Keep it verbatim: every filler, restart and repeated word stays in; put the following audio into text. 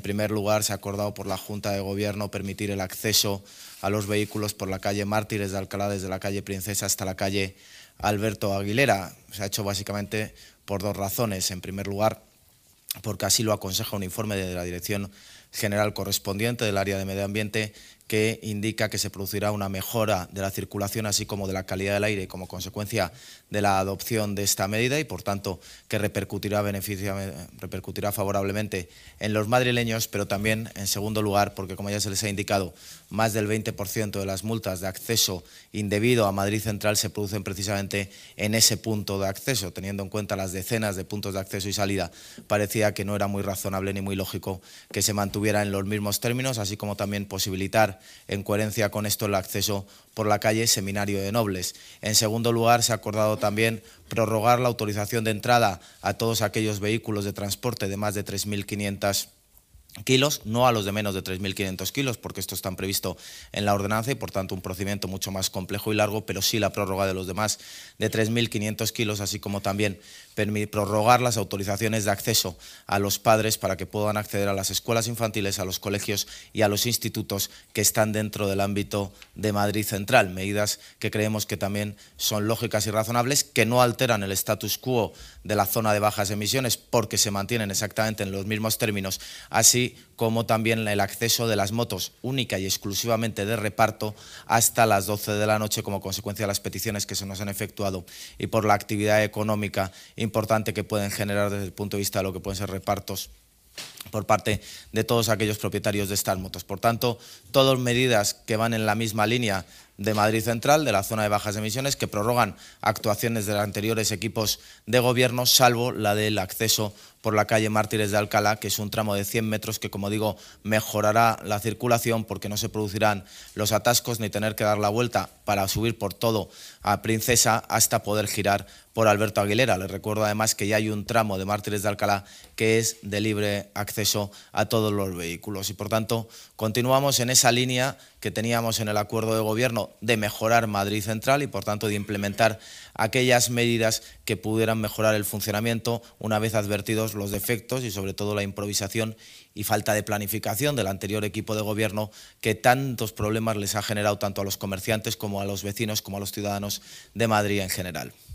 primer lugar, se ha acordado por la Junta de Gobierno permitir el acceso a los vehículos por la calle Mártires de Alcalá, desde la calle Princesa hasta la calle Alberto Aguilera. Se ha hecho básicamente por dos razones. En primer lugar, porque así lo aconseja un informe de la Dirección General correspondiente del área de Medio Ambiente, que indica que se producirá una mejora de la circulación así como de la calidad del aire como consecuencia de la adopción de esta medida y, por tanto, que repercutirá, repercutirá favorablemente en los madrileños, pero también, en segundo lugar, porque, como ya se les ha indicado, más del veinte por ciento de las multas de acceso indebido a Madrid Central se producen precisamente en ese punto de acceso. Teniendo en cuenta las decenas de puntos de acceso y salida, parecía que no era muy razonable ni muy lógico que se mantuviera en los mismos términos, así como también posibilitar, en coherencia con esto, el acceso por la calle Seminario de Nobles. En segundo lugar, se ha acordado también prorrogar la autorización de entrada a todos aquellos vehículos de transporte de más de tres mil quinientos kilos, no a los de menos de tres mil quinientos kilos, porque esto está previsto en la ordenanza y, por tanto, un procedimiento mucho más complejo y largo, pero sí la prórroga de los demás de tres mil quinientos kilos, así como también prorrogar las autorizaciones de acceso a los padres para que puedan acceder a las escuelas infantiles, a los colegios y a los institutos que están dentro del ámbito de Madrid Central. Medidas que creemos que también son lógicas y razonables, que no alteran el status quo de la zona de bajas emisiones porque se mantienen exactamente en los mismos términos, así como también el acceso de las motos única y exclusivamente de reparto hasta las doce de la noche como consecuencia de las peticiones que se nos han efectuado y por la actividad económica importante que pueden generar desde el punto de vista de lo que pueden ser repartos por parte de todos aquellos propietarios de estas motos. Por tanto, todas medidas que van en la misma línea de Madrid Central, de la zona de bajas emisiones, que prorrogan actuaciones de los anteriores equipos de gobierno, salvo la del acceso por la calle Mártires de Alcalá, que es un tramo de cien metros que, como digo, mejorará la circulación porque no se producirán los atascos ni tener que dar la vuelta para subir por todo a Princesa hasta poder girar por Alberto Aguilera. Les recuerdo además que ya hay un tramo de Mártires de Alcalá que es de libre acceso a todos los vehículos y, por tanto, continuamos en esa línea que teníamos en el acuerdo de gobierno de mejorar Madrid Central y, por tanto, de implementar aquellas medidas que pudieran mejorar el funcionamiento una vez advertidos los defectos y, sobre todo, la improvisación y falta de planificación del anterior equipo de gobierno que tantos problemas les ha generado tanto a los comerciantes como a los vecinos como a los ciudadanos de Madrid en general.